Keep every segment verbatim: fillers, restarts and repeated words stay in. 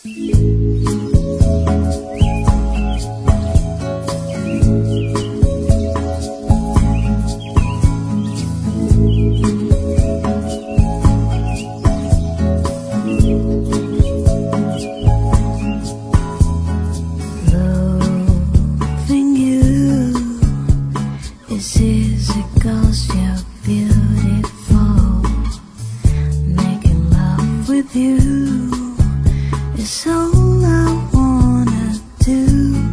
It's easy 'cause you're beautiful. Making love with you is all I wanna do.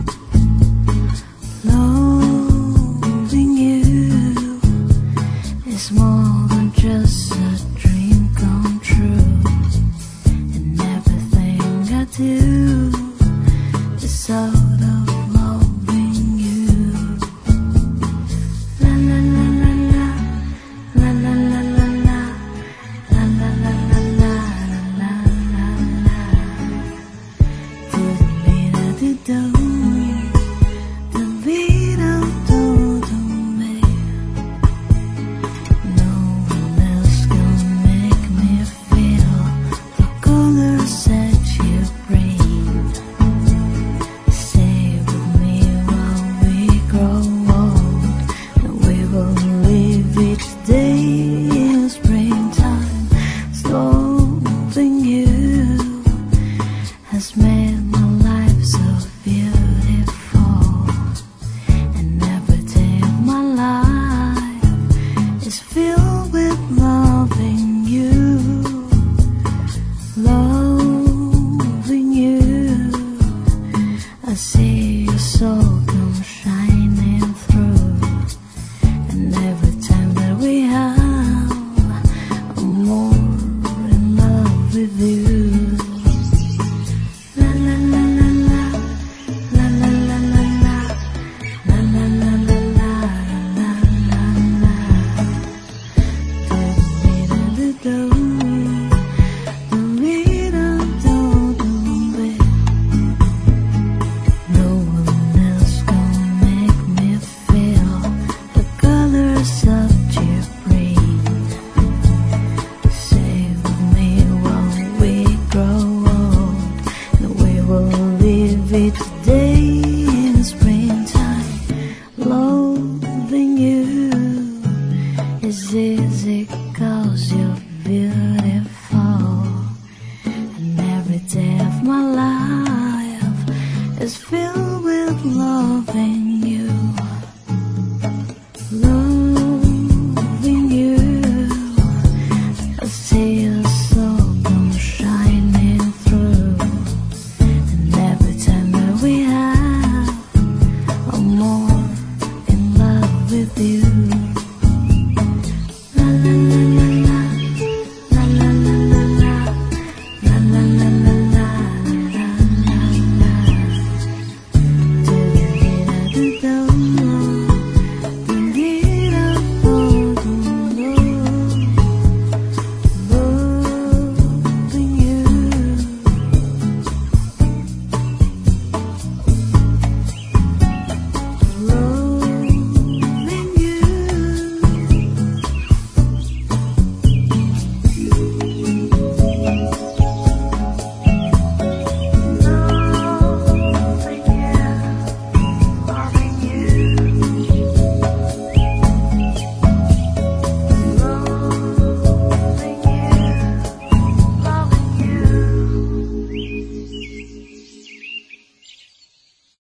Loving you is more than just a dream come true. And everything I do is out of loving you. La la la la la, la la la la la, la la la la la, la la la. Do the beat of the do, the beat of do do me. No one else gonna make me feel the colors that you bring. Stay with me while we grow old, and we will live each day in springtime. Loving you has made my life so beautiful, and every day of my life is filled with loving you. Loving you, I see your soul come shining through, and every time that we have, I'm more in love with you. La la la la la, la la la la la, la la la la la, la la la. Do the do, the beat of do do be. No one else gonna make me feel the colors that you bring. Stay with me while we grow old, and we will live each day in springtime. Loving you is easy 'cause you're beautiful, and every day of my life is filled